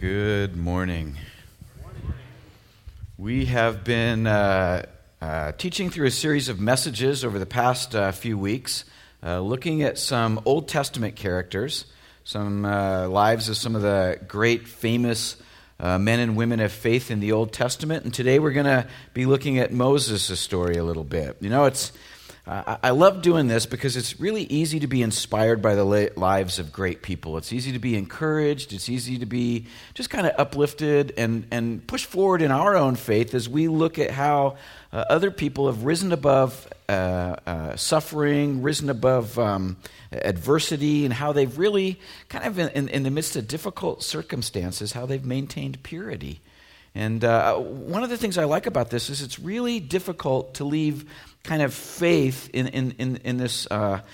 Good morning. We have been teaching through a series of messages over the past few weeks, looking at some Old Testament characters, some lives of some of the great famous men and women of faith in the Old Testament. And today we're going to be looking at Moses' story a little bit. You know, I love doing this because it's really easy to be inspired by the lives of great people. It's easy to be encouraged. It's easy to be just kind of uplifted and push forward in our own faith as we look at how other people have risen above suffering, risen above adversity, and how they've really kind of in the midst of difficult circumstances, how they've maintained purity. And one of the things I like about this is it's really difficult to leave kind of faith in this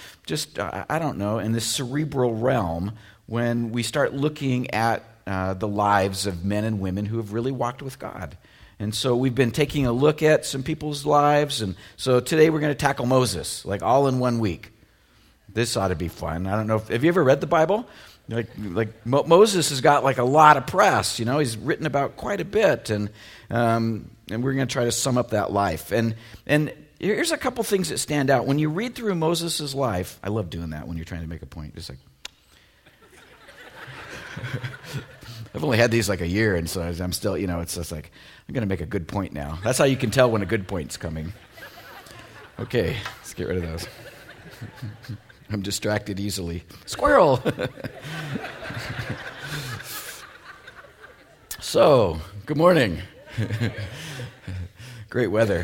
in this cerebral realm when we start looking at the lives of men and women who have really walked with God. And so we've been taking a look at some people's lives, and so today we're going to tackle Moses, like all in 1 week. This ought to be fun. I don't know, have you ever read the Bible? Moses has got like a lot of press, you know, he's written about quite a bit, and we're going to try to sum up that life. And here's a couple things that stand out. When you read through Moses' life, I love doing that when you're trying to make a point, just like, I've only had these like a year, and so I'm still, you know, it's just like, I'm going to make a good point now. That's how you can tell when a good point's coming. Okay, let's get rid of those. I'm distracted easily. Squirrel! So, good morning. Great weather.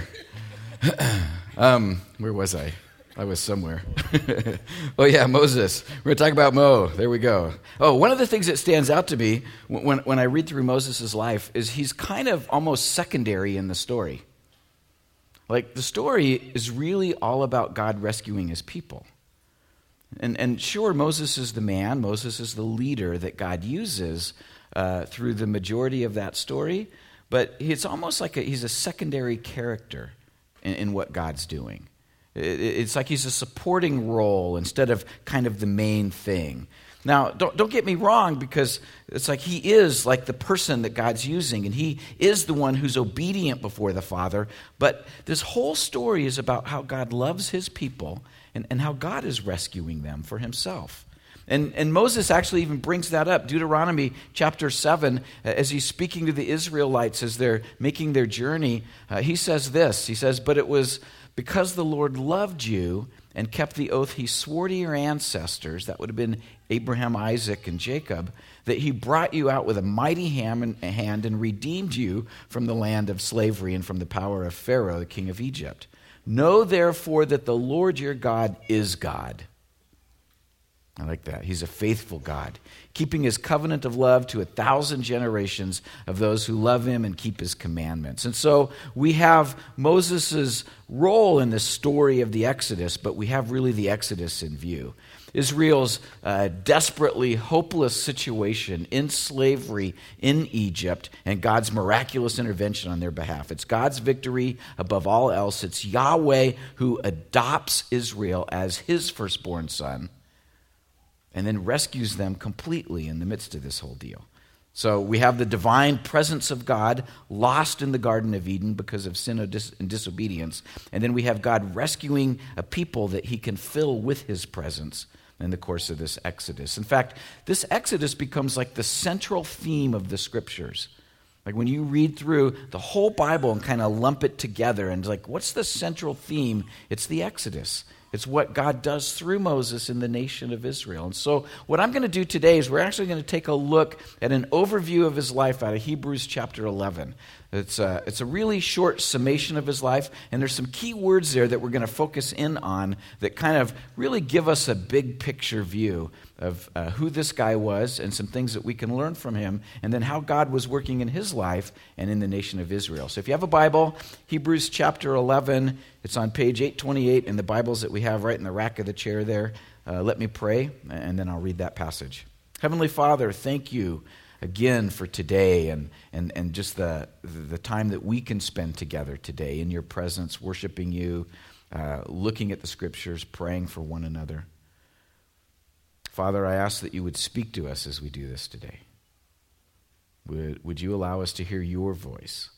Where was I? I was somewhere. Oh yeah, Moses. We're going to talk about Mo. There we go. Oh, one of the things that stands out to me when I read through Moses' life is he's kind of almost secondary in the story. Like, the story is really all about God rescuing his people. And sure, Moses is the man, Moses is the leader that God uses through the majority of that story, but it's almost like he's a secondary character in what God's doing. It's like he's a supporting role instead of kind of the main thing. Now, don't get me wrong, because it's like he is like the person that God's using, and he is the one who's obedient before the Father, but this whole story is about how God loves his people and how God is rescuing them for himself. And Moses actually even brings that up. Deuteronomy chapter 7, as he's speaking to the Israelites as they're making their journey, he says this. He says, "But it was because the Lord loved you and kept the oath he swore to your ancestors," that would have been Abraham, Isaac, and Jacob, "that he brought you out with a mighty hand and redeemed you from the land of slavery and from the power of Pharaoh, the king of Egypt. Know therefore that the Lord your God is God." I like that. He's a faithful God, keeping his covenant of love to 1,000 generations of those who love him and keep his commandments. And so we have Moses' role in this story of the Exodus, but we have really the Exodus in view. Israel's desperately hopeless situation in slavery in Egypt and God's miraculous intervention on their behalf. It's God's victory above all else. It's Yahweh who adopts Israel as his firstborn son and then rescues them completely in the midst of this whole deal. So we have the divine presence of God lost in the Garden of Eden because of sin and disobedience. And then we have God rescuing a people that he can fill with his presence in the course of this Exodus. In fact, this Exodus becomes like the central theme of the Scriptures. Like when you read through the whole Bible and kind of lump it together and like, what's the central theme? It's the Exodus. It's what God does through Moses in the nation of Israel. And so what I'm going to do today is we're actually going to take a look at an overview of his life out of Hebrews chapter 11. It's a really short summation of his life, and there's some key words there that we're going to focus in on that kind of really give us a big picture view of who this guy was and some things that we can learn from him, and then how God was working in his life and in the nation of Israel. So if you have a Bible, Hebrews chapter 11, it's on page 828 in the Bibles that we have right in the rack of the chair there. Let me pray, and then I'll read that passage. Heavenly Father, thank you again for today and just the time that we can spend together today in your presence, worshiping you, looking at the Scriptures, praying for one another. Father, I ask that you would speak to us as we do this today. Would you allow us to hear your voice?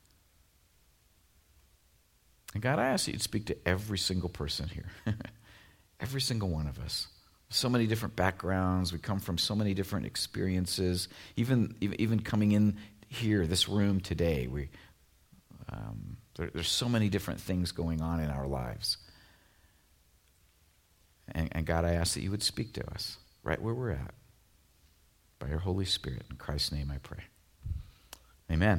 And God, I ask that you'd speak to every single person here. Every single one of us. So many different backgrounds. We come from so many different experiences. Even coming in here, this room today, there's so many different things going on in our lives. And God, I ask that you would speak to us right where we're at by your Holy Spirit. In Christ's name I pray. Amen.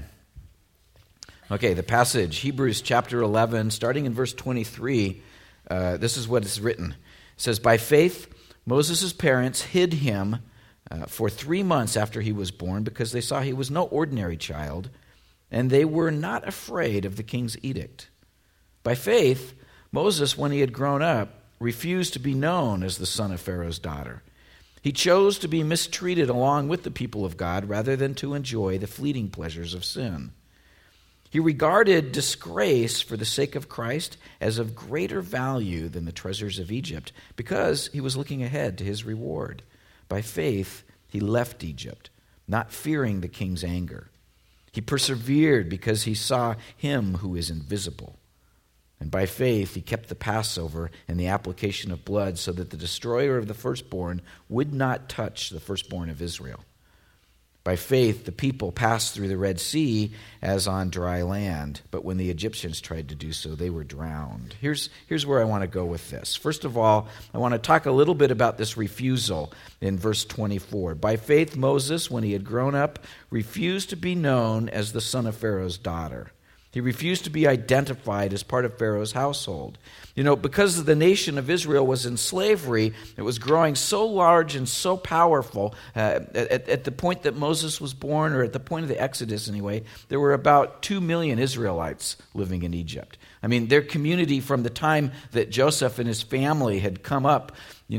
Okay, the passage, Hebrews chapter 11, starting in verse 23, this is what is written. It says, by faith, Moses' parents hid him for 3 months after he was born because they saw he was no ordinary child, and they were not afraid of the king's edict. By faith, Moses, when he had grown up, refused to be known as the son of Pharaoh's daughter. He chose to be mistreated along with the people of God rather than to enjoy the fleeting pleasures of sin. He regarded disgrace for the sake of Christ as of greater value than the treasures of Egypt because he was looking ahead to his reward. By faith, he left Egypt, not fearing the king's anger. He persevered because he saw him who is invisible. And by faith, he kept the Passover and the application of blood so that the destroyer of the firstborn would not touch the firstborn of Israel. By faith, the people passed through the Red Sea as on dry land, but when the Egyptians tried to do so, they were drowned. Here's where I want to go with this. First of all, I want to talk a little bit about this refusal in verse 24. By faith, Moses, when he had grown up, refused to be known as the son of Pharaoh's daughter. He refused to be identified as part of Pharaoh's household. Because the nation of Israel was in slavery, it was growing so large and so powerful. At the point that Moses was born, or at the point of the Exodus anyway, there were about 2 million Israelites living in Egypt. Their community from the time that Joseph and his family had come up,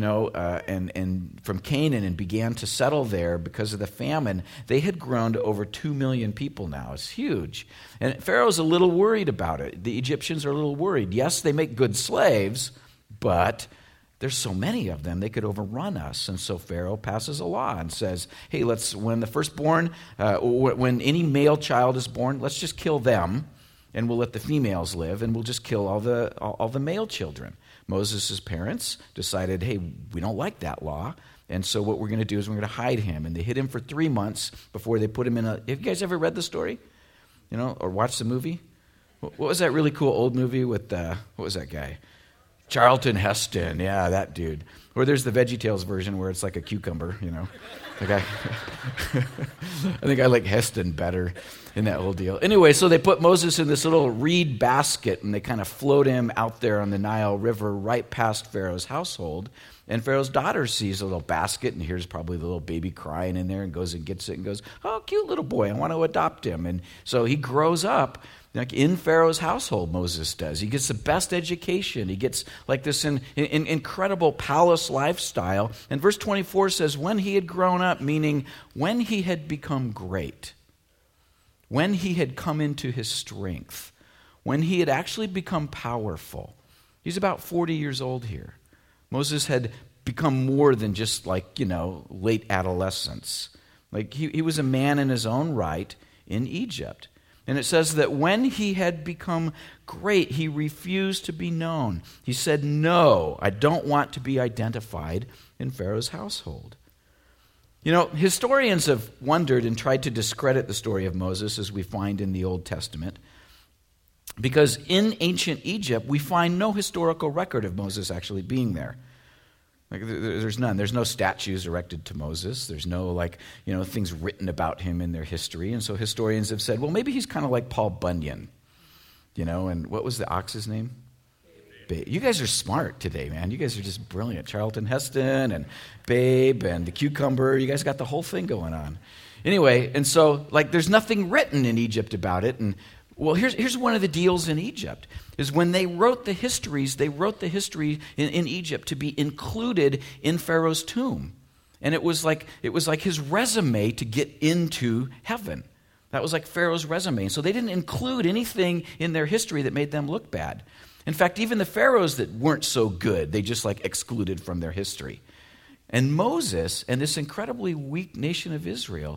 and from Canaan and began to settle there because of the famine, they had grown to over 2 million people now. It's huge. And Pharaoh's a little worried about it. The Egyptians are a little worried. Yes, they make good slaves, but there's so many of them, they could overrun us. And so Pharaoh passes a law and says, hey, when the firstborn, when any male child is born, let's just kill them, and we'll let the females live, and we'll just kill all the male children. Moses' parents decided, hey, we don't like that law, and so what we're going to do is we're going to hide him. And they hid him for 3 months before they put him in have you guys ever read the story? Or watched the movie? What was that really cool old movie with, what was that guy? Charlton Heston, yeah, that dude. Or there's the VeggieTales version where it's like a cucumber, Like I think I like Heston better in that whole deal. Anyway, so they put Moses in this little reed basket, and they kind of float him out there on the Nile River right past Pharaoh's household. And Pharaoh's daughter sees a little basket and hears probably the little baby crying in there and goes and gets it and goes, oh, cute little boy, I want to adopt him. And so he grows up like in Pharaoh's household, Moses does. He gets the best education. He gets like this incredible palace lifestyle. And verse 24 says, when he had grown up, meaning when he had become great, when he had come into his strength, when he had actually become powerful. He's about 40 years old here. Moses had become more than just late adolescence. Like he was a man in his own right in Egypt. And it says that when he had become great, he refused to be known. He said, no, I don't want to be identified in Pharaoh's household. Historians have wondered and tried to discredit the story of Moses as we find in the Old Testament. Because in ancient Egypt, we find no historical record of Moses actually being there. There's none. There's no statues erected to Moses. There's no things written about him in their history. And so historians have said, well, maybe he's kind of like Paul Bunyan. And what was the ox's name? Babe. You guys are smart today, man. You guys are just brilliant. Charlton Heston and Babe and the cucumber. You guys got the whole thing going on. Anyway, and so there's nothing written in Egypt about it. And well, here's one of the deals in Egypt, is when they wrote the histories, they wrote the history in Egypt to be included in Pharaoh's tomb. And it was like his resume to get into heaven. That was like Pharaoh's resume. So they didn't include anything in their history that made them look bad. In fact, even the pharaohs that weren't so good, they just excluded from their history. And Moses and this incredibly weak nation of Israel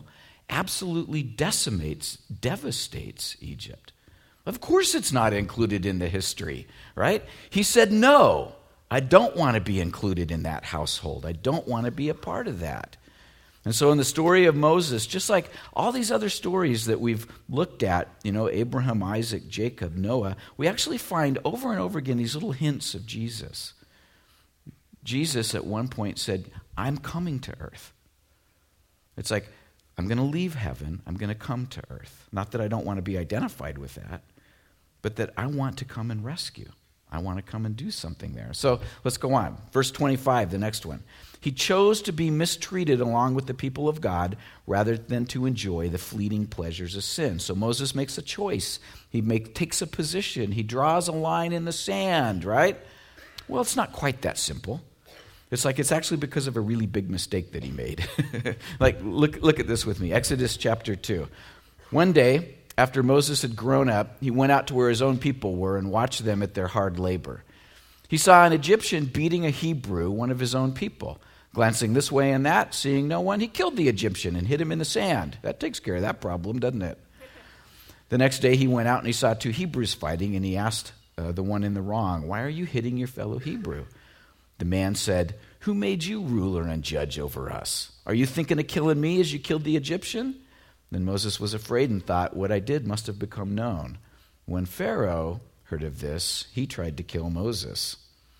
absolutely devastates Egypt. Of course it's not included in the history, right? He said, no, I don't want to be included in that household. I don't want to be a part of that. And so in the story of Moses, just like all these other stories that we've looked at, Abraham, Isaac, Jacob, Noah, we actually find over and over again these little hints of Jesus. Jesus at one point said, I'm coming to earth. It's like, I'm going to leave heaven. I'm going to come to earth. Not that I don't want to be identified with that, but that I want to come and rescue. I want to come and do something there. So let's go on. Verse 25, the next one. He chose to be mistreated along with the people of God rather than to enjoy the fleeting pleasures of sin. So Moses makes a choice. He takes a position. He draws a line in the sand, right? Well, it's not quite that simple. It's like it's actually because of a really big mistake that he made. Like, look at this with me. Exodus chapter 2. One day, after Moses had grown up, he went out to where his own people were and watched them at their hard labor. He saw an Egyptian beating a Hebrew, one of his own people. Glancing this way and that, seeing no one, he killed the Egyptian and hid him in the sand. That takes care of that problem, doesn't it? The next day he went out and he saw two Hebrews fighting, and he asked the one in the wrong, "Why are you hitting your fellow Hebrew?" The man said, "Who made you ruler and judge over us? Are you thinking of killing me as you killed the Egyptian?" Then Moses was afraid and thought, what I did must have become known. When Pharaoh heard of this, he tried to kill Moses.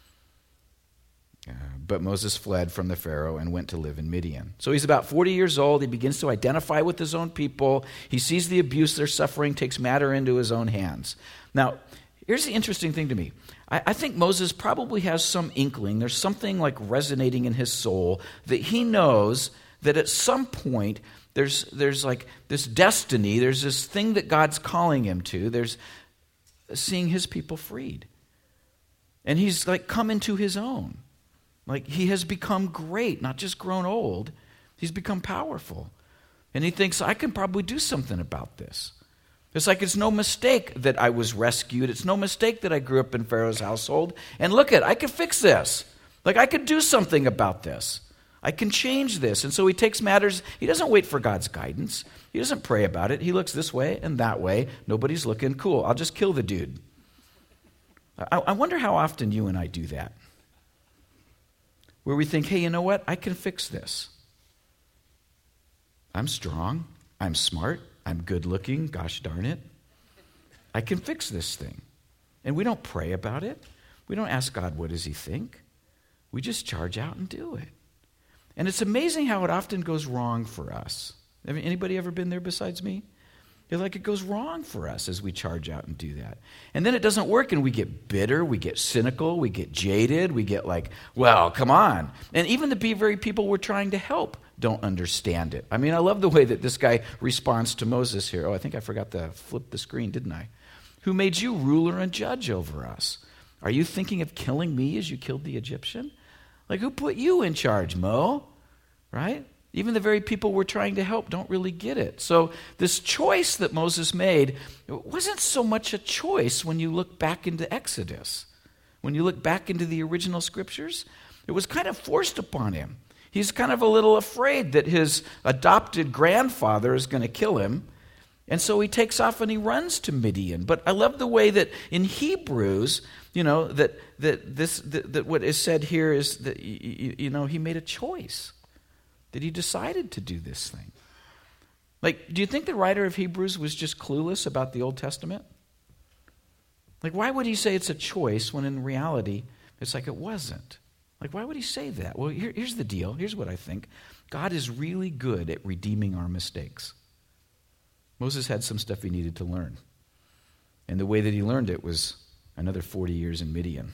But Moses fled from the Pharaoh and went to live in Midian. So he's about 40 years old. He begins to identify with his own people. He sees the abuse they're suffering, takes matter into his own hands. Now, here's the interesting thing to me. I think Moses probably has some inkling. There's something like resonating in his soul that he knows that at some point there's like this destiny, there's this thing that God's calling him to. There's seeing his people freed. And he's like come into his own. Like he has become great, not just grown old. He's become powerful. And he thinks, I can probably do something about this. It's like it's no mistake that I was rescued. It's no mistake that I grew up in Pharaoh's household. And look I can fix this. Like I could do something about this. I can change this. And so he takes matters. He doesn't wait for God's guidance. He doesn't pray about it. He looks this way and that way. Nobody's looking. Cool, I'll just kill the dude. I wonder how often you and I do that. Where we think, hey, you know what? I can fix this. I'm strong. I'm smart. I'm good looking. Gosh darn it. I can fix this thing. And we don't pray about it. We don't ask God, what does he think? We just charge out and do it. And it's amazing how it often goes wrong for us. Anybody ever been there besides me? It's like it goes wrong for us as we charge out and do that. And then it doesn't work and we get bitter, we get cynical, we get jaded, we get like, well, come on. And even the very people we're trying to help don't understand it. I mean, I love the way that this guy responds to Moses here. Oh, I think I forgot to flip the screen, didn't I? Who made you ruler and judge over us? Are you thinking of killing me as you killed the Egyptian? Like, who put you in charge, Mo? Right? Even the very people we're trying to help don't really get it. So this choice that Moses made, it wasn't so much a choice when you look back into Exodus. When you look back into the original scriptures, it was kind of forced upon him. He's kind of a little afraid that his adopted grandfather is going to kill him. And so he takes off and he runs to Midian. But I love the way that in Hebrews, that what is said here is that, he made a choice. That he decided to do this thing. Like, do you think the writer of Hebrews was just clueless about the Old Testament? Like, why would he say it's a choice when in reality, it's like it wasn't? Like, why would he say that? Well, here's the deal. Here's what I think. God is really good at redeeming our mistakes. Moses had some stuff he needed to learn. And the way that he learned it was another 40 years in Midian.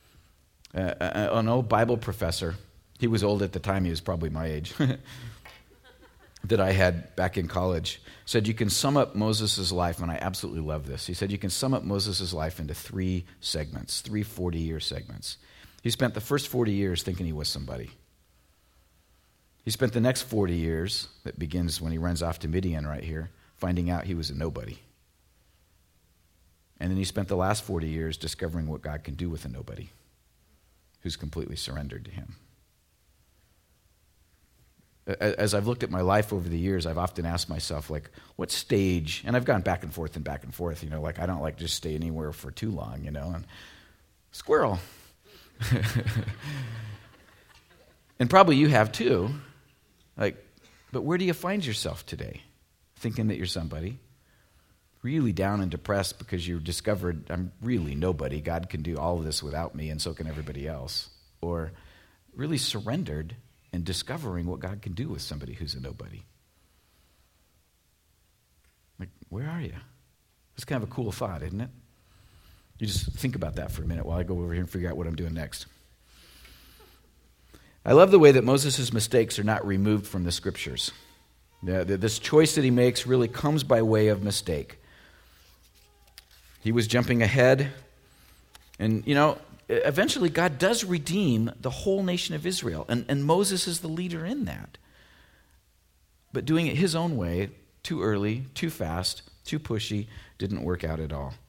An old Bible professor, he was old at the time, he was probably my age, that I had back in college, said you can sum up Moses' life, and I absolutely love this. He said you can sum up Moses' life into 3 segments, 3 40-year segments. He spent the first 40 years thinking he was somebody. He spent the next 40 years, that begins when he runs off to Midian right here, finding out he was a nobody. And then he spent the last 40 years discovering what God can do with a nobody who's completely surrendered to him. As I've looked at my life over the years, I've often asked myself, like, what stage, and I've gone back and forth, like I don't like just stay anywhere for too long, and squirrel. And probably you have too. Like, but where do you find yourself today? Thinking that you're somebody, really down and depressed because you discovered I'm really nobody. God can do all of this without me, and so can everybody else. Or really surrendered and discovering what God can do with somebody who's a nobody. Like, where are you? It's kind of a cool thought, isn't it? You just think about that for a minute while I go over here and figure out what I'm doing next. I love the way that Moses' mistakes are not removed from the scriptures. This choice that he makes really comes by way of mistake. He was jumping ahead, and, eventually God does redeem the whole nation of Israel, and Moses is the leader in that. But doing it his own way, too early, too fast, too pushy, didn't work out at all.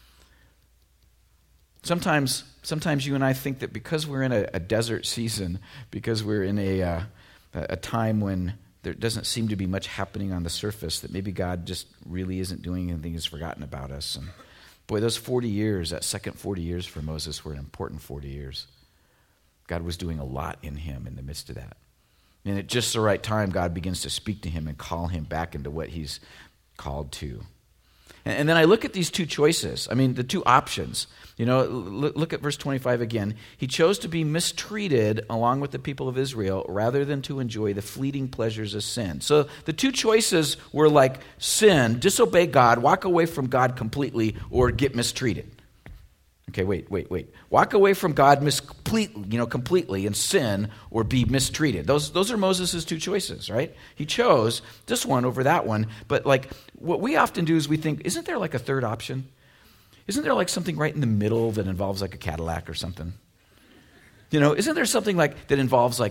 Sometimes you and I think that because we're in a desert season, because we're in a time when there doesn't seem to be much happening on the surface, that maybe God just really isn't doing anything, he's forgotten about us. And boy, those 40 years, that second 40 years for Moses were an important 40 years. God was doing a lot in him in the midst of that. And at just the right time, God begins to speak to him and call him back into what he's called to. And then I look at these two choices. The two options. Look at verse 25 again. He chose to be mistreated along with the people of Israel rather than to enjoy the fleeting pleasures of sin. So the two choices were like sin, disobey God, walk away from God completely, or get mistreated. Okay, wait. Walk away from God completely and sin, or be mistreated. Those are Moses' two choices, right? He chose this one over that one. But what we often do is we think, isn't there like a third option? Isn't there like something right in the middle that involves like a Cadillac or something? Isn't there something like that involves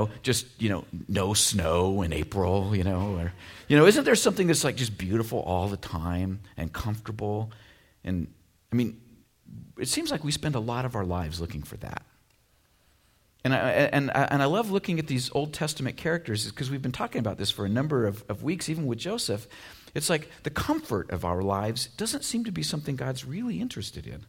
no snow in April, or isn't there something that's like just beautiful all the time and comfortable? And it seems like we spend a lot of our lives looking for that. And I love looking at these Old Testament characters because we've been talking about this for a number of weeks, even with Joseph. It's like the comfort of our lives doesn't seem to be something God's really interested in.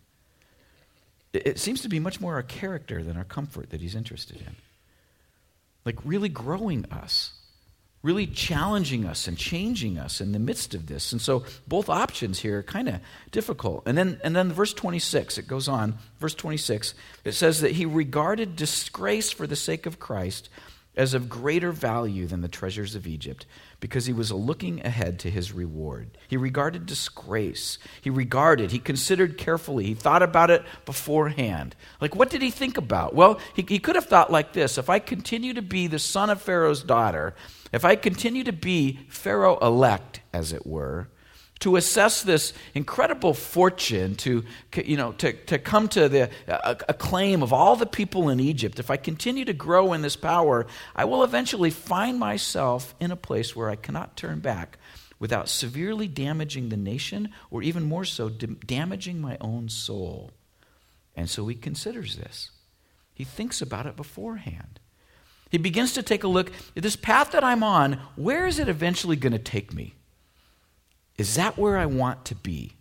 It seems to be much more our character than our comfort that he's interested in. Like really growing us, really challenging us and changing us in the midst of this. And so both options here are kind of difficult. And then verse 26, it goes on. Verse 26, it says that he regarded disgrace for the sake of Christ as of greater value than the treasures of Egypt, because he was looking ahead to his reward. He regarded disgrace. He considered carefully. He thought about it beforehand. Like, what did he think about? Well, he could have thought like this: if I continue to be the son of Pharaoh's daughter, if I continue to be Pharaoh-elect, as it were, to assess this incredible fortune, to come to the acclaim of all the people in Egypt, if I continue to grow in this power, I will eventually find myself in a place where I cannot turn back without severely damaging the nation, or even more so, damaging my own soul. And so he considers this. He thinks about it beforehand. He begins to take a look at this path that I'm on. Where is it eventually going to take me? Is that where I want to be?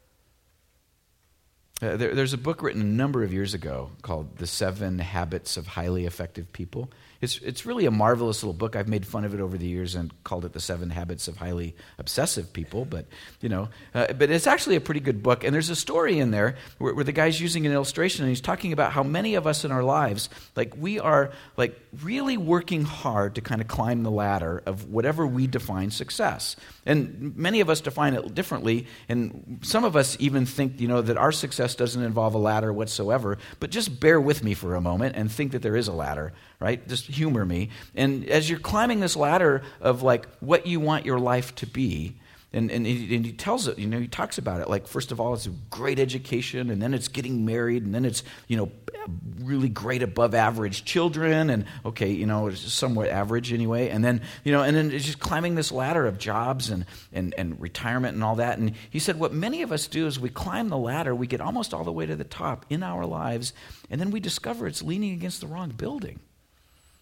There's a book written a number of years ago called The 7 Habits of Highly Effective People. It's really a marvelous little book. I've made fun of it over the years and called it The 7 Habits of Highly Obsessive People. But it's actually a pretty good book. And there's a story in there where the guy's using an illustration, and he's talking about how many of us in our lives, we are really working hard to kind of climb the ladder of whatever we define success. And many of us define it differently. And some of us even think, that our success doesn't involve a ladder whatsoever. But just bear with me for a moment and think that there is a ladder, right? Just humor me. And as you're climbing this ladder of what you want your life to be, and he tells it, he talks about it. First of all, it's a great education, and then it's getting married, and then it's, really great above average children, and it's somewhat average anyway. And then, and then it's just climbing this ladder of jobs and retirement and all that. And he said what many of us do is we climb the ladder, we get almost all the way to the top in our lives, and then we discover it's leaning against the wrong building.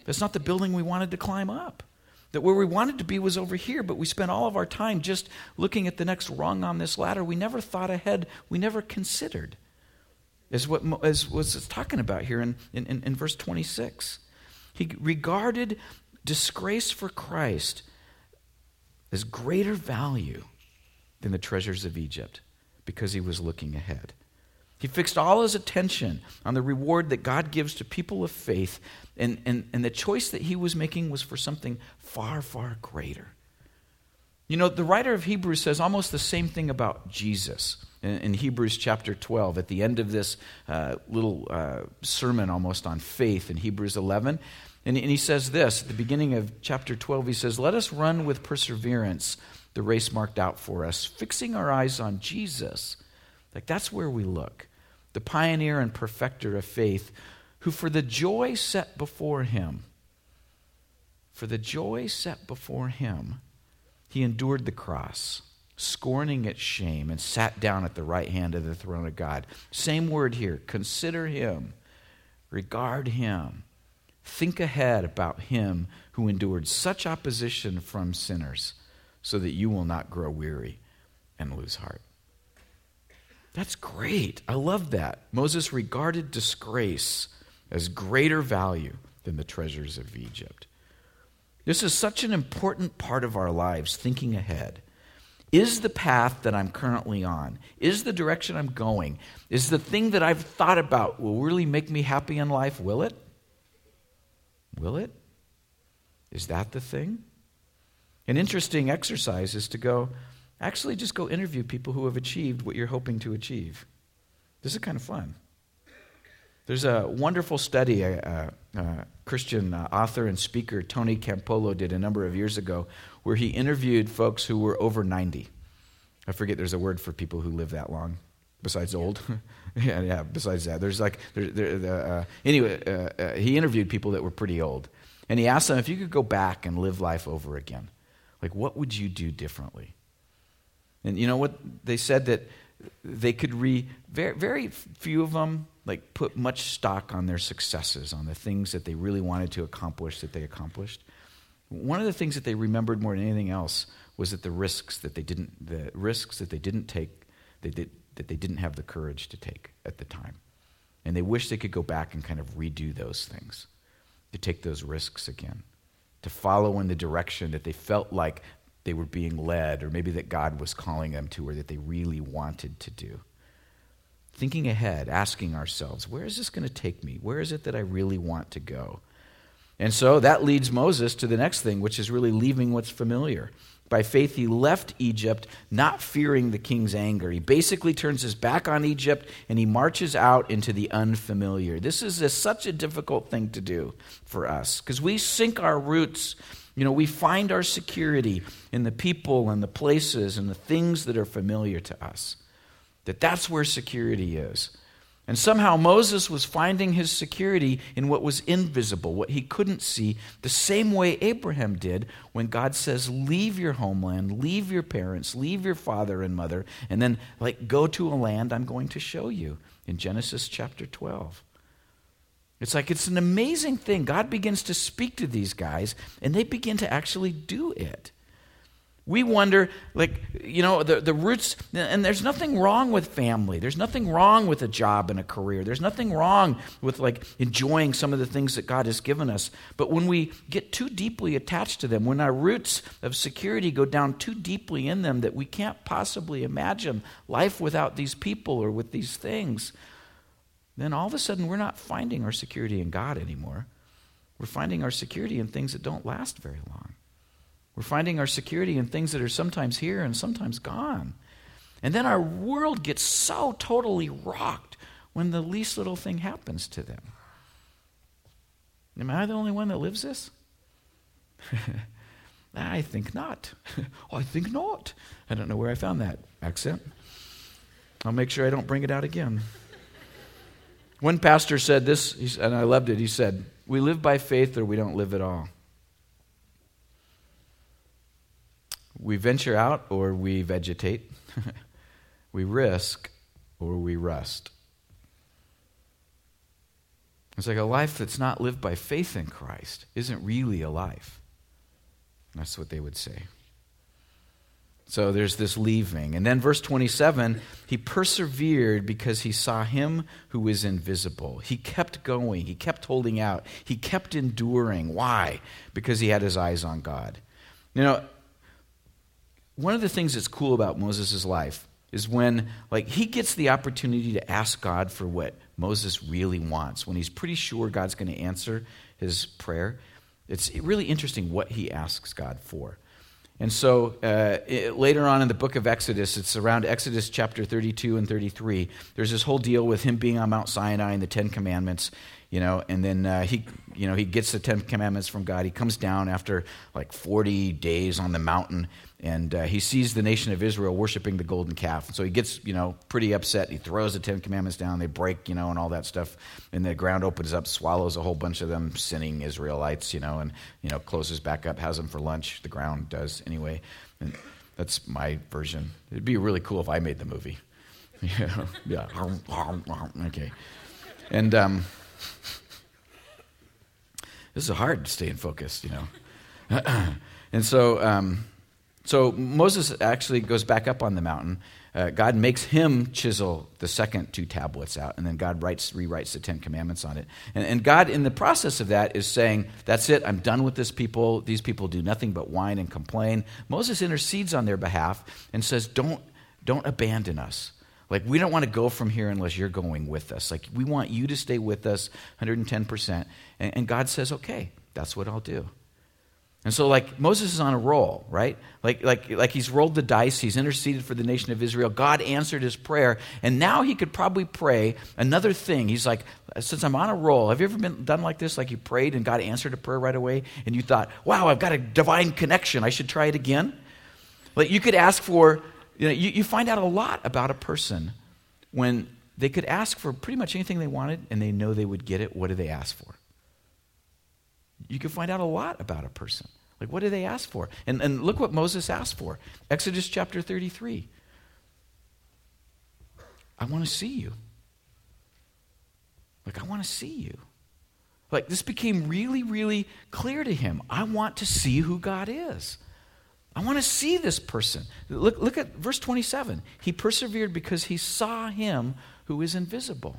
That's not the building we wanted to climb up. That where we wanted to be was over here, but we spent all of our time just looking at the next rung on this ladder. We never thought ahead. We never considered. Is what it's talking about here in verse 26. He regarded disgrace for Christ as greater value than the treasures of Egypt because he was looking ahead. He fixed all his attention on the reward that God gives to people of faith, and the choice that he was making was for something far, far greater. You know, the writer of Hebrews says almost the same thing about Jesus in Hebrews chapter 12, at the end of this little sermon almost on faith in Hebrews 11. And he says this, at the beginning of chapter 12, he says, "Let us run with perseverance the race marked out for us, fixing our eyes on Jesus." Like, that's where we look. The pioneer and perfecter of faith, who for the joy set before him, he endured the cross, scorning its shame, and sat down at the right hand of the throne of God. Same word here. Consider him. Regard him. Think ahead about him who endured such opposition from sinners so that you will not grow weary and lose heart. That's great. I love that. Moses regarded disgrace as greater value than the treasures of Egypt. This is such an important part of our lives, thinking ahead. Is the path that I'm currently on, is the direction I'm going, is the thing that I've thought about will really make me happy in life? Will it? Will it? Is that the thing? An interesting exercise is to go, actually just go interview people who have achieved what you're hoping to achieve. This is kind of fun. There's a wonderful study Christian author and speaker Tony Campolo did a number of years ago where he interviewed folks who were over 90. I forget there's a word for people who live that long, besides old. yeah, besides that. He interviewed people that were pretty old. And he asked them, if you could go back and live life over again, like what would you do differently? And you know what? They said that they could very few of them like put much stock on their successes, on the things that they really wanted to accomplish that they accomplished. One of the things that they remembered more than anything else was that the risks that they didn't take, that they didn't have the courage to take at the time. And they wish they could go back and kind of redo those things, to take those risks again, to follow in the direction that they felt like they were being led, or maybe that God was calling them to, or that they really wanted to do. Thinking ahead, asking ourselves, where is this going to take me? Where is it that I really want to go? And so that leads Moses to the next thing, which is really leaving what's familiar. By faith, he left Egypt, not fearing the king's anger. He basically turns his back on Egypt, and he marches out into the unfamiliar. This is such a difficult thing to do for us, because we sink our roots. You know, we find our security in the people and the places and the things that are familiar to us. That's where security is. And somehow Moses was finding his security in what was invisible, what he couldn't see, the same way Abraham did when God says, leave your homeland, leave your parents, leave your father and mother, and then go to a land I'm going to show you in Genesis chapter 12. It's an amazing thing. God begins to speak to these guys, and they begin to actually do it. We wonder, the roots, and there's nothing wrong with family. There's nothing wrong with a job and a career. There's nothing wrong with, enjoying some of the things that God has given us. But when we get too deeply attached to them, when our roots of security go down too deeply in them that we can't possibly imagine life without these people or with these things, then all of a sudden we're not finding our security in God anymore. We're finding our security in things that don't last very long. We're finding our security in things that are sometimes here and sometimes gone. And then our world gets so totally rocked when the least little thing happens to them. Am I the only one that lives this? I think not. I think not. I don't know where I found that accent. I'll make sure I don't bring it out again. One pastor said this, and I loved it. He said, we live by faith or we don't live at all. We venture out or we vegetate. We risk or we rust. It's like a life that's not lived by faith in Christ isn't really a life. That's what they would say. So there's this leaving. And then verse 27, he persevered because he saw him who is invisible. He kept going. He kept holding out. He kept enduring. Why? Because he had his eyes on God. You know, one of the things that's cool about Moses' life is when he gets the opportunity to ask God for what Moses really wants, when he's pretty sure God's going to answer his prayer. It's really interesting what he asks God for. And so later on in the book of Exodus, it's around Exodus chapter 32 and 33, there's this whole deal with him being on Mount Sinai and the Ten Commandments, and then he gets the Ten Commandments from God. He comes down after 40 days on the mountain, and he sees the nation of Israel worshiping the golden calf. And so he gets, pretty upset. He throws the Ten Commandments down. They break, and all that stuff. And the ground opens up, swallows a whole bunch of them sinning Israelites, and, closes back up, has them for lunch. The ground does anyway. And that's my version. It'd be really cool if I made the movie. Yeah. Okay. And this is hard staying focused, And so Moses actually goes back up on the mountain. God makes him chisel the second 2 tablets out, and then God rewrites the 10 Commandments on it. And God, in the process of that, is saying, that's it, I'm done with this people. These people do nothing but whine and complain. Moses intercedes on their behalf and says, don't abandon us. We don't want to go from here unless you're going with us. We want you to stay with us 110%. And God says, okay, that's what I'll do. And so Moses is on a roll, right? Like he's rolled the dice, he's interceded for the nation of Israel. God answered his prayer, and now he could probably pray another thing. He's like, since I'm on a roll, have you ever been done like this? You prayed and God answered a prayer right away, and you thought, wow, I've got a divine connection, I should try it again? You could ask for, you find out a lot about a person when they could ask for pretty much anything they wanted, and they know they would get it. What do they ask for? You can find out a lot about a person. What did they ask for? And look what Moses asked for. Exodus chapter 33. I want to see you. I want to see you. This became really, really clear to him. I want to see who God is. I want to see this person. Look at verse 27. He persevered because he saw him who is invisible.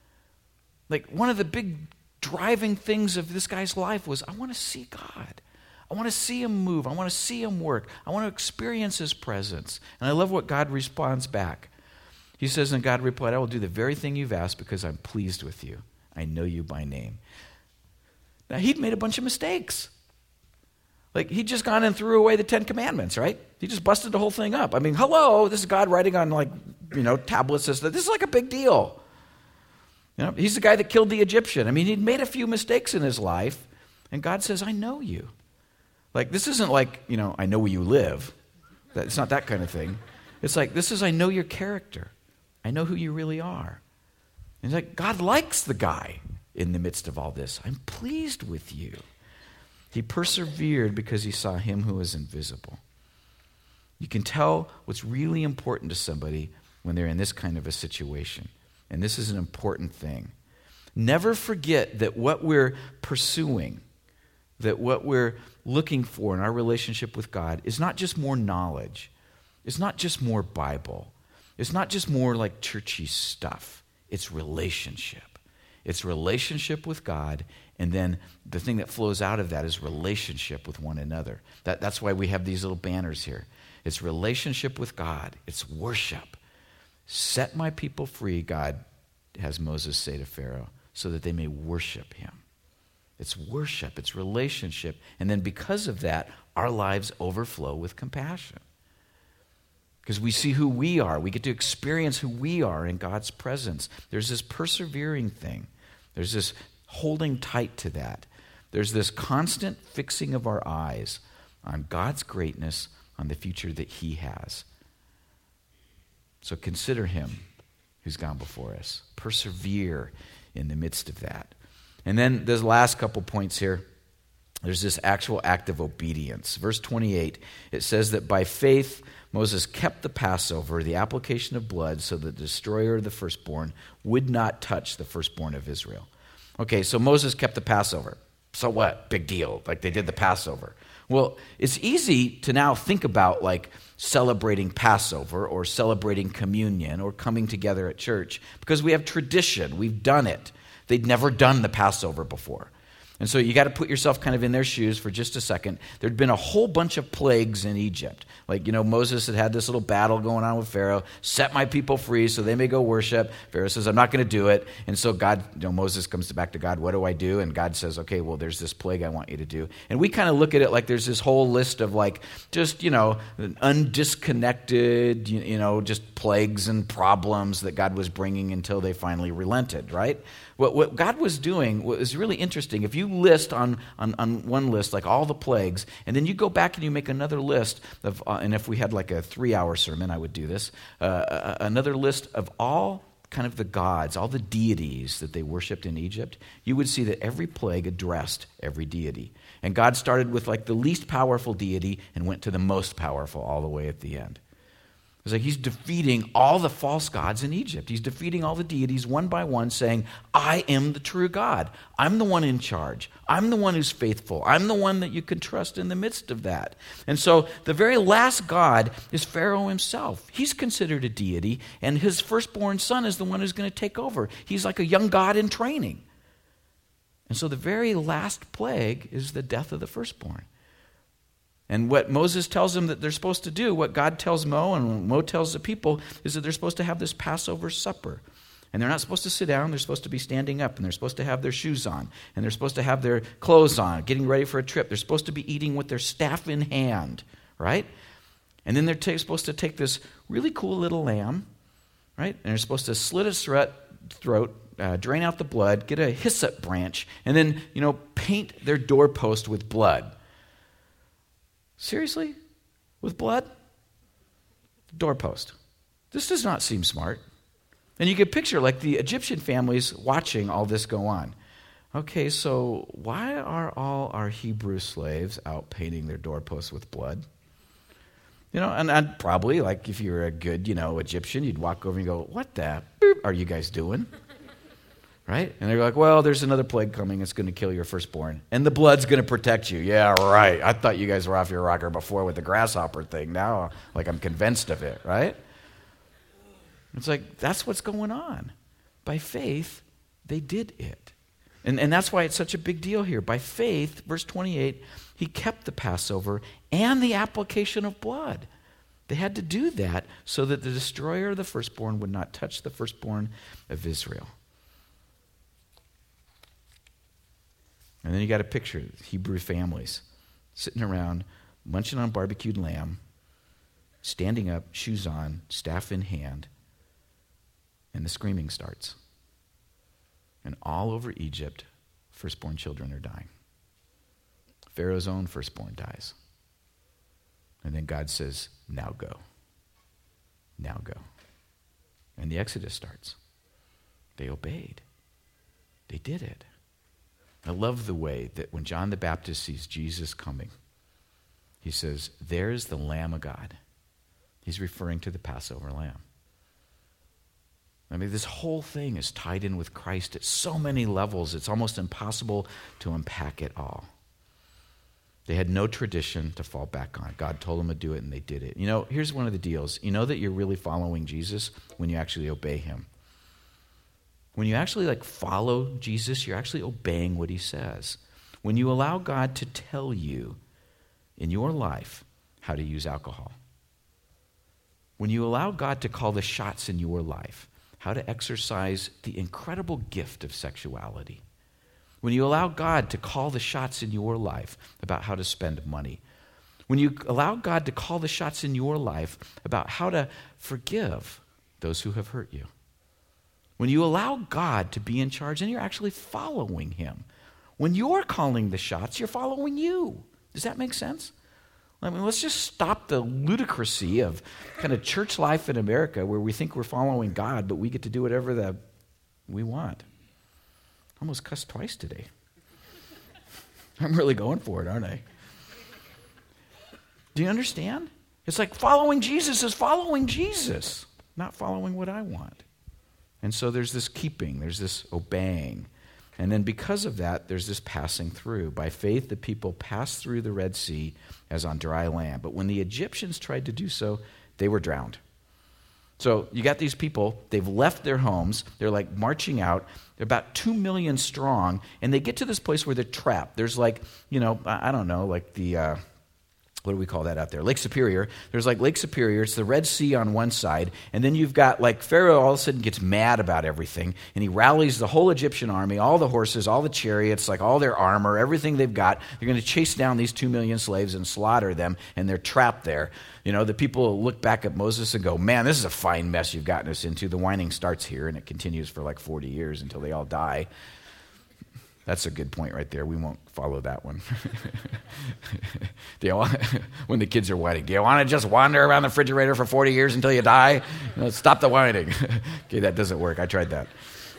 One of the big driving things of this guy's life was, I want to see God. I want to see him move. I want to see him work. I want to experience his presence. And I love what God responds back. He says, and God replied, I will do the very thing you've asked because I'm pleased with you. I know you by name. Now, he'd made a bunch of mistakes. He'd just gone and threw away the 10 Commandments, right? He just busted the whole thing up. I mean, hello, this is God writing on, tablets. This is a big deal. He's the guy that killed the Egyptian. I mean, he'd made a few mistakes in his life, and God says, I know you. This isn't I know where you live. It's not that kind of thing. It's this is, I know your character. I know who you really are. And it's God likes the guy in the midst of all this. I'm pleased with you. He persevered because he saw him who is invisible. You can tell what's really important to somebody when they're in this kind of a situation. And this is an important thing. Never forget that what we're pursuing, that what we're looking for in our relationship with God is not just more knowledge. It's not just more Bible. It's not just more churchy stuff. It's relationship. It's relationship with God, and then the thing that flows out of that is relationship with one another. That's why we have these little banners here. It's relationship with God. It's worship. Set my people free, God has Moses say to Pharaoh, so that they may worship him. It's worship. It's relationship. And then because of that, our lives overflow with compassion. Because we see who we are. We get to experience who we are in God's presence. There's this persevering thing. There's this holding tight to that. There's this constant fixing of our eyes on God's greatness, on the future that he has. So consider him who's gone before us. Persevere in the midst of that. And then there's the last couple points here. There's this actual act of obedience. Verse 28, it says that by faith, Moses kept the Passover, the application of blood, so the destroyer of the firstborn would not touch the firstborn of Israel. Okay, so Moses kept the Passover. So what? Big deal. Like they did the Passover. Well, it's easy to now think about like celebrating Passover or celebrating communion or coming together at church because we have tradition. We've done it. They'd never done the Passover before. And so you got to put yourself kind of in their shoes for just a second. There'd been a whole bunch of plagues in Egypt. Like, Moses had this little battle going on with Pharaoh, set my people free so they may go worship. Pharaoh says, I'm not going to do it. And so Moses comes back to God, what do I do? And God says, okay, well, there's this plague I want you to do. And we kind of look at it like there's this whole list of just undisconnected, just plagues and problems that God was bringing until they finally relented, right? What God was doing was really interesting. If you list on one list like all the plagues, and then you go back and you make another list of, and if we had like a 3-hour sermon, I would do this, another list of all kind of the gods, all the deities that they worshipped in Egypt, you would see that every plague addressed every deity. And God started with like the least powerful deity and went to the most powerful all the way at the end. It's like he's defeating all the false gods in Egypt. He's defeating all the deities one by one, saying, I am the true God. I'm the one in charge. I'm the one who's faithful. I'm the one that you can trust in the midst of that. And so the very last god is Pharaoh himself. He's considered a deity, and his firstborn son is the one who's going to take over. He's like a young god in training. And so the very last plague is the death of the firstborn. And what Moses tells them that they're supposed to do, what God tells Mo and what Mo tells the people, is that they're supposed to have this Passover supper. And they're not supposed to sit down, they're supposed to be standing up, and they're supposed to have their shoes on, and they're supposed to have their clothes on, getting ready for a trip. They're supposed to be eating with their staff in hand, right? And then they're supposed to take this really cool little lamb, right? And they're supposed to slit its throat, drain out the blood, get a hyssop branch, and then, paint their doorpost with blood. Seriously? With blood? Doorpost. This does not seem smart. And you can picture like the Egyptian families watching all this go on. Okay, so why are all our Hebrew slaves out painting their doorposts with blood? And I'd probably, like if you were a good, Egyptian, you'd walk over and go, what the boop are you guys doing? Right? And they're like, well, there's another plague coming. It's going to kill your firstborn. And the blood's going to protect you. Yeah, right. I thought you guys were off your rocker before with the grasshopper thing. Now, I'm convinced of it, right? It's like, that's what's going on. By faith, they did it. And that's why it's such a big deal here. By faith, verse 28, he kept the Passover and the application of blood. They had to do that so that the destroyer of the firstborn would not touch the firstborn of Israel. And then you got a picture of Hebrew families sitting around, munching on barbecued lamb, standing up, shoes on, staff in hand, and the screaming starts. And all over Egypt, firstborn children are dying. Pharaoh's own firstborn dies. And then God says, now go. Now go. And the Exodus starts. They obeyed. They did it. I love the way that when John the Baptist sees Jesus coming, he says, there's the Lamb of God. He's referring to the Passover lamb. I mean, this whole thing is tied in with Christ at so many levels, it's almost impossible to unpack it all. They had no tradition to fall back on. God told them to do it, and they did it. Here's one of the deals. You know that you're really following Jesus when you actually obey him. When you actually follow Jesus, you're actually obeying what he says. When you allow God to tell you in your life how to use alcohol. When you allow God to call the shots in your life, how to exercise the incredible gift of sexuality. When you allow God to call the shots in your life about how to spend money. When you allow God to call the shots in your life about how to forgive those who have hurt you. When you allow God to be in charge and you're actually following him. When you're calling the shots, you're following you. Does that make sense? I mean, let's just stop the ludicrousy of kind of church life in America where we think we're following God, but we get to do whatever we want. I almost cussed twice today. I'm really going for it, aren't I? Do you understand? It's like following Jesus is following Jesus, not following what I want. And so there's this keeping, there's this obeying. And then because of that, there's this passing through. By faith, the people passed through the Red Sea as on dry land. But when the Egyptians tried to do so, they were drowned. So you got these people, they've left their homes, they're like marching out, they're about 2 million strong, and they get to this place where they're trapped. There's like, I don't know, like the, what do we call that out there? Lake Superior. There's like Lake Superior, it's the Red Sea on one side, and then you've got like Pharaoh all of a sudden gets mad about everything, and he rallies the whole Egyptian army, all the horses, all the chariots, like all their armor, everything they've got. They're going to chase down these 2 million slaves and slaughter them, and they're trapped there. The people look back at Moses and go, man, this is a fine mess you've gotten us into. The whining starts here, and it continues for like 40 years until they all die. That's a good point right there. We won't follow that one. When the kids are whining, do you want to just wander around the refrigerator for 40 years until you die? Stop the whining. Okay, that doesn't work. I tried that.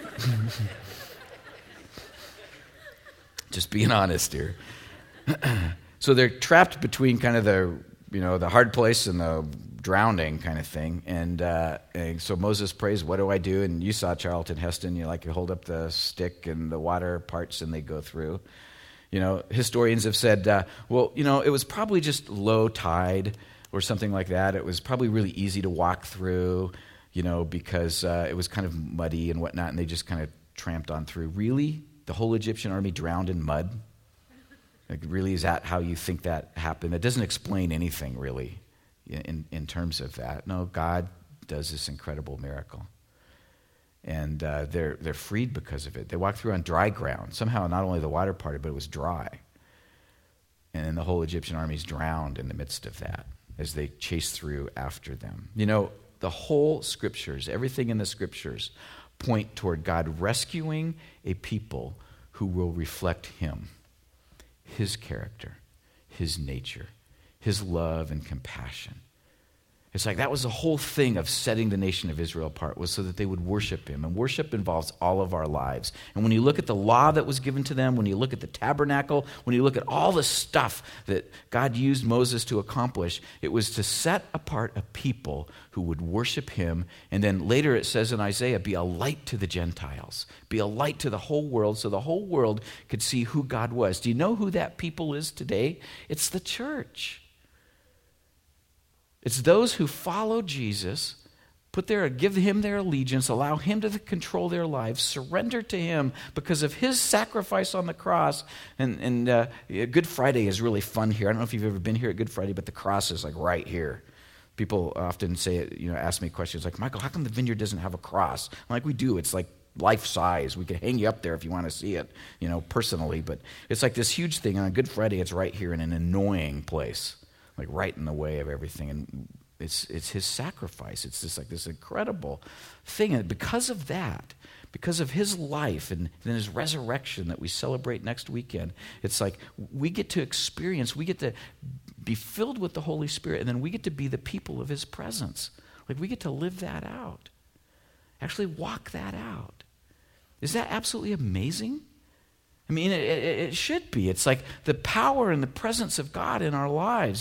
Just being honest here. So they're trapped between kind of the hard place and the drowning kind of thing. And so Moses prays, what do I do? And you saw Charlton Heston, you hold up the stick and the water parts and they go through. Historians have said, it was probably just low tide or something like that. It was probably really easy to walk through, because it was kind of muddy and whatnot, and they just kind of tramped on through. Really? The whole Egyptian army drowned in mud? Like, really, is that how you think that happened? It doesn't explain anything, really, in terms of that. No, God does this incredible miracle. And they're freed because of it. They walk through on dry ground. Somehow, not only the water parted, but it was dry. And then the whole Egyptian army is drowned in the midst of that as they chase through after them. The whole scriptures, everything in the scriptures, point toward God rescuing a people who will reflect him. His character, his nature, his love and compassion. It's like that was the whole thing of setting the nation of Israel apart, was so that they would worship him. And worship involves all of our lives. And when you look at the law that was given to them, when you look at the tabernacle, when you look at all the stuff that God used Moses to accomplish, it was to set apart a people who would worship him. And then later it says in Isaiah, be a light to the Gentiles. Be a light to the whole world, so the whole world could see who God was. Do you know who that people is today? It's the church. It's those who follow Jesus, give him their allegiance, allow him to control their lives, surrender to him because of his sacrifice on the cross. And Good Friday is really fun here. I don't know if you've ever been here at Good Friday, but the cross is like right here. People often say, ask me questions like, Michael, how come the Vineyard doesn't have a cross? I'm like, we do. It's like life size. We could hang you up there if you want to see it, personally. But it's like this huge thing. And on Good Friday, it's right here in an annoying place, like right in the way of everything. And it's his sacrifice. It's just like this incredible thing. And because of that, because of his life and then his resurrection that we celebrate next weekend, it's like we get to be filled with the Holy Spirit, and then we get to be the people of his presence. Like we get to live that out. Actually walk that out. Is that absolutely amazing? I mean, it should be. It's like the power and the presence of God in our lives,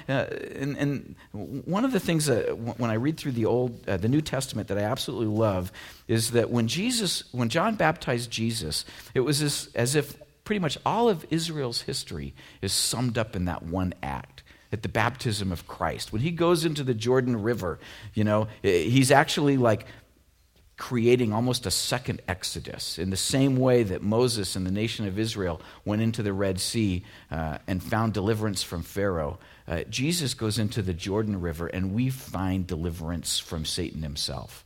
And one of the things that when I read through the New Testament that I absolutely love is that when John baptized Jesus, it was as if pretty much all of Israel's history is summed up in that one act. At the baptism of Christ. When he goes into the Jordan River, he's actually like creating almost a second Exodus in the same way that Moses and the nation of Israel went into the Red Sea and found deliverance from Pharaoh. Jesus goes into the Jordan River and we find deliverance from Satan himself.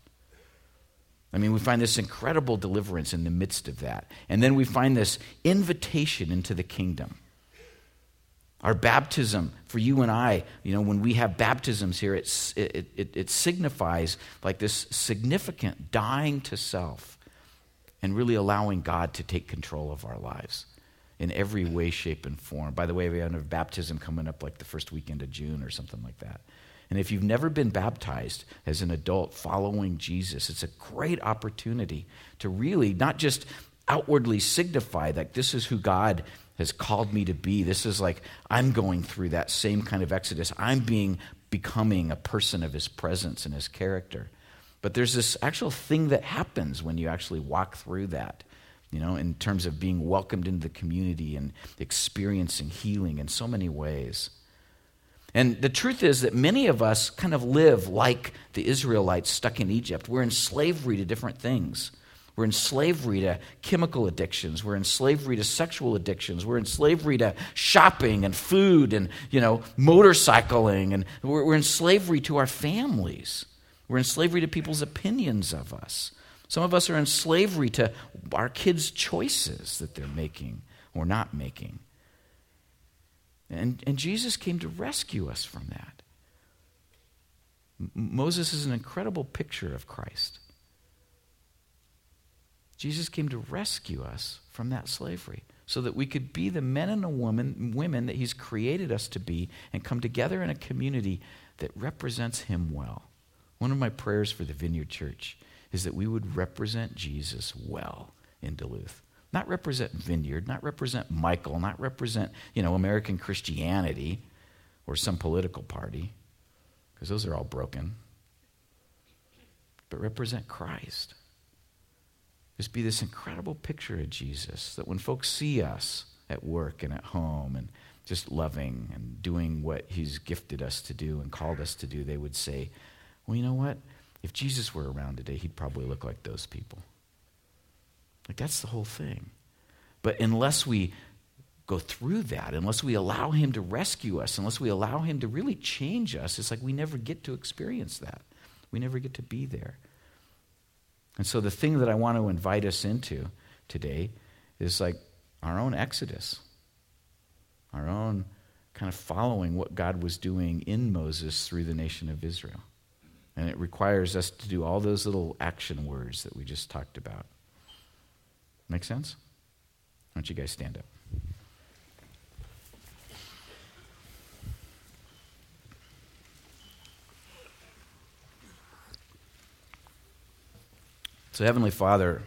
I mean, we find this incredible deliverance in the midst of that. And then we find this invitation into the kingdom. Our baptism for you and I, when we have baptisms here, it signifies like this significant dying to self and really allowing God to take control of our lives in every way, shape, and form. By the way, we have a baptism coming up like the first weekend of June or something like that. And if you've never been baptized as an adult following Jesus, it's a great opportunity to really not just outwardly signify that this is who God has called me to be. This is like, I'm going through that same kind of exodus. I'm becoming a person of his presence and his character. But there's this actual thing that happens when you actually walk through that. in terms of being welcomed into the community and experiencing healing in so many ways. And the truth is that many of us kind of live like the Israelites stuck in Egypt. We're in slavery to different things. We're in slavery to chemical addictions. We're in slavery to sexual addictions. We're in slavery to shopping and food and, motorcycling. And we're in slavery to our families. We're in slavery to people's opinions of us. Some of us are in slavery to our kids' choices that they're making or not making. And Jesus came to rescue us from that. Moses is an incredible picture of Christ. Jesus came to rescue us from that slavery so that we could be the men and women that he's created us to be and come together in a community that represents him well. One of my prayers for the Vineyard Church is that we would represent Jesus well in Duluth. Not represent Vineyard, not represent Michael, not represent, American Christianity or some political party, because those are all broken. But represent Christ. Just be this incredible picture of Jesus that when folks see us at work and at home and just loving and doing what he's gifted us to do and called us to do, they would say, well, you know what? If Jesus were around today, he'd probably look like those people. Like, that's the whole thing. But unless we go through that, unless we allow him to rescue us, unless we allow him to really change us, it's like we never get to experience that. We never get to be there. And so the thing that I want to invite us into today is like our own exodus, our own kind of following what God was doing in Moses through the nation of Israel. And it requires us to do all those little action words that we just talked about. Make sense? Why don't you guys stand up? So, Heavenly Father,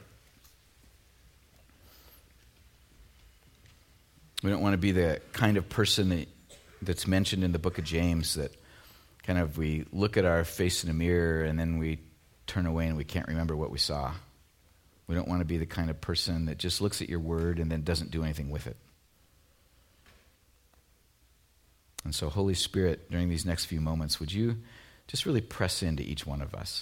we don't want to be the kind of person that's mentioned in the book of James that kind of we look at our face in a mirror and then we turn away and we can't remember what we saw. We don't want to be the kind of person that just looks at your word and then doesn't do anything with it. And so, Holy Spirit, during these next few moments, would you just really press into each one of us?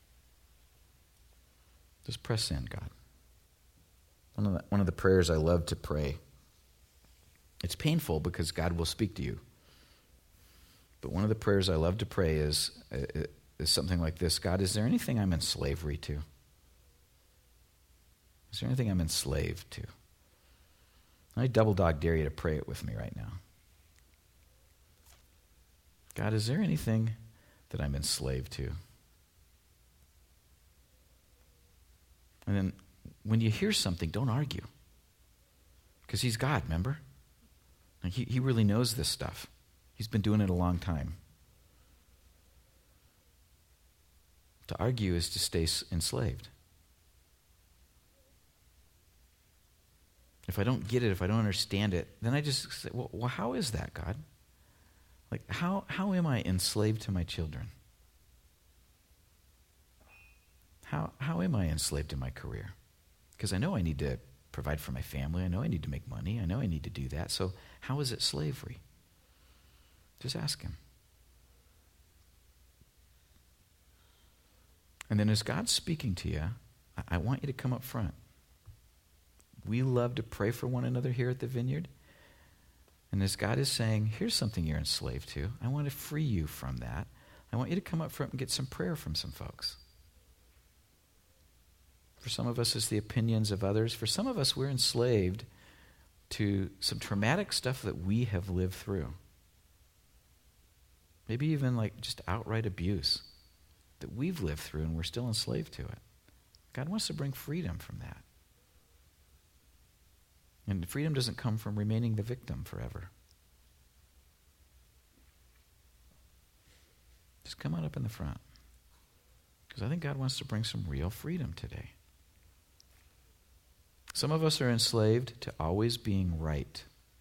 Just press in, God. One of the prayers I love to pray, it's painful because God will speak to you. But one of the prayers I love to pray is something like this: God, is there anything I'm in slavery to? Is there anything I'm enslaved to? I double dog dare you to pray it with me right now. God, is there anything that I'm enslaved to? And then when you hear something, don't argue. Because he's God, remember? Like he really knows this stuff. He's been doing it a long time. To argue is to stay enslaved. If I don't get it, if I don't understand it, then I just say, well, how is that, God? Like, how am I enslaved to my children? How am I enslaved to my career? Because I know I need to provide for my family. I know I need to make money. I know I need to do that. So how is it slavery? Just ask him. And then as God's speaking to you, I want you to come up front. We love to pray for one another here at the Vineyard. And as God is saying, here's something you're enslaved to. I want to free you from that. I want you to come up front and get some prayer from some folks. For some of us, it's the opinions of others. For some of us, we're enslaved to some traumatic stuff that we have lived through. Maybe even like just outright abuse that we've lived through and we're still enslaved to it. God wants to bring freedom from that. And freedom doesn't come from remaining the victim forever. Just come on up in the front. Because I think God wants to bring some real freedom today. Some of us are enslaved to always being right.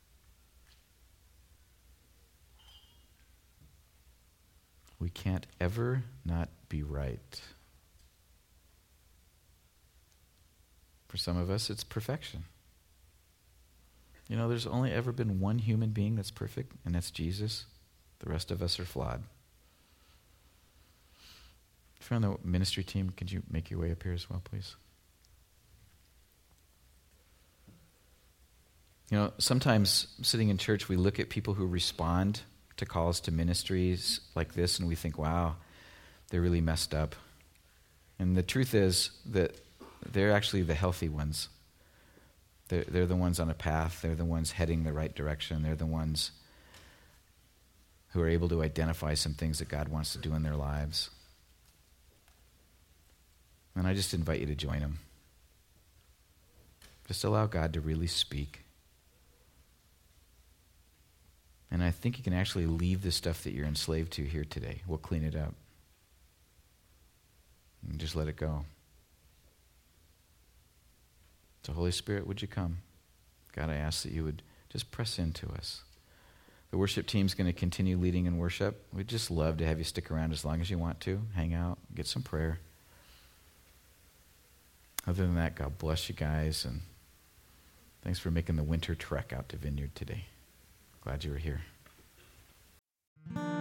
We can't ever not be right. For some of us, it's perfection. You know, there's only ever been one human being that's perfect, and that's Jesus. The rest of us are flawed. If you're on the ministry team, could you make your way up here as well, please? You know, sometimes sitting in church, we look at people who respond to calls to ministries like this, and we think, wow, they're really messed up. And the truth is that they're actually the healthy ones. They're the ones on a path. They're the ones heading the right direction. They're the ones who are able to identify some things that God wants to do in their lives. And I just invite you to join them. Just allow God to really speak. And I think you can actually leave the stuff that you're enslaved to here today. We'll clean it up. And just let it go. So Holy Spirit, would you come? God, I ask that you would just press into us. The worship team's going to continue leading in worship. We'd just love to have you stick around as long as you want to. Hang out, get some prayer. Other than that, God bless you guys, and thanks for making the winter trek out to Vineyard today. Glad you were here.